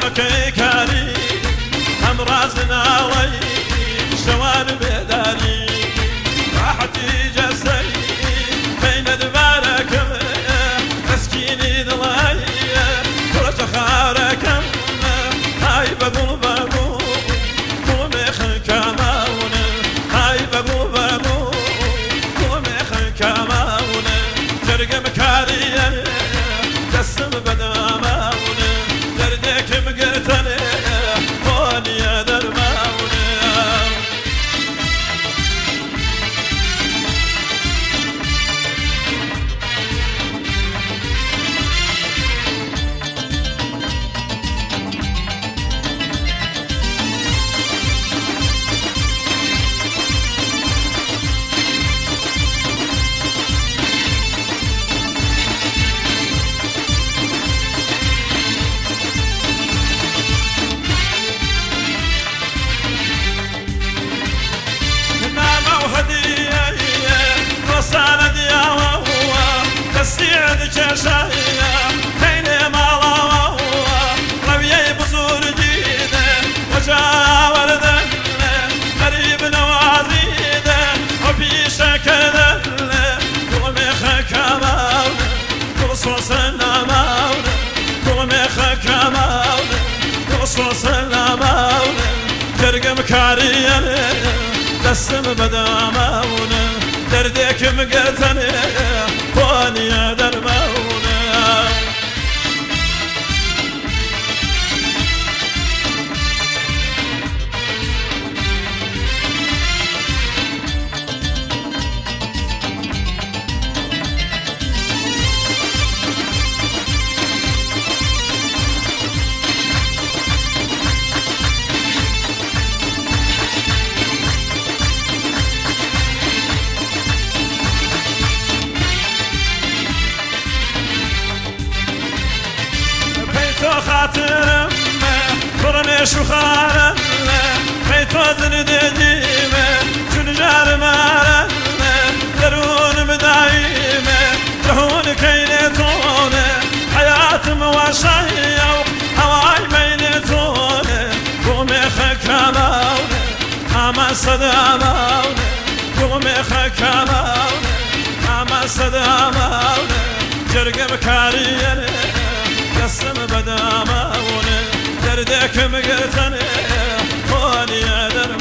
که کاری هم رازناوی شوان بداری راحتی جسدی بین دبارکم اسکینی دلای کلش خارکم های بگو بگو تو میخن کماونه های بگو بگو تو میخن کماونه جرگم کاریه دستم بدامونه دردکم گرتنه وانیا درماونه شايا كاين مالا ربيي بزور جيده وجاور ذل قريب نوازيده وفي شكل قومي خكماون قصص النماون قومي خكماون قصص النماون ترقم كاريان دسم بداماون دردك مقتني وانيا درماون خاطرم فرنش وخارم بيتو زنديمه جن جار مارم درون مدايمه دهون كينتونه حياة مواشيه هواي مينتونه قومي خكماونه اما صدامونه قومي خكماونه اما صدامونه جرقم كاريانه قسم بدامونه دردك مقرتني واني درماونه